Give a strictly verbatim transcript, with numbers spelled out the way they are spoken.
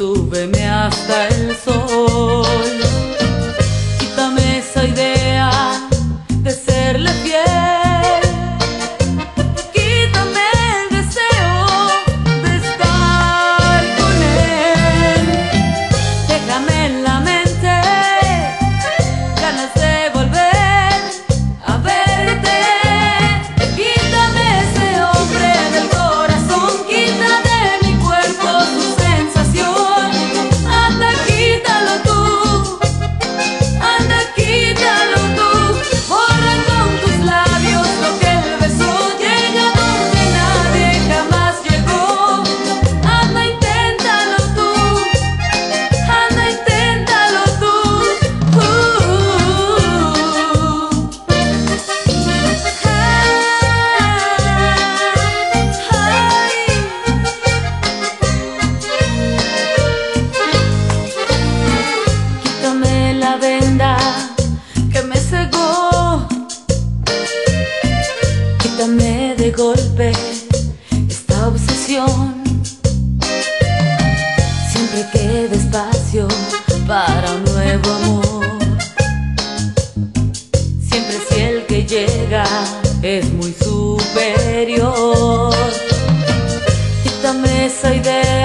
súbeme hasta el sol. Quítame esa idea de serle fiel. Quítame el deseo de estar con él. Déjame en la mente ganas de volver a verte. Quítame ese hombre del corazón, quita de mi cuerpo tu sensación. Anda, quítalo tú, anda, quítalo tú. Borra con tus labios lo que él besó. Llega donde nadie jamás llegó. Anda, inténtalo tú, anda, inténtalo tú. Uh, Quítame la venda que me cegó. Quítame de golpe esta obsesión. Siempre queda espacio para un nuevo amor. Siempre si el que llega es muy superior. Quítame esa idea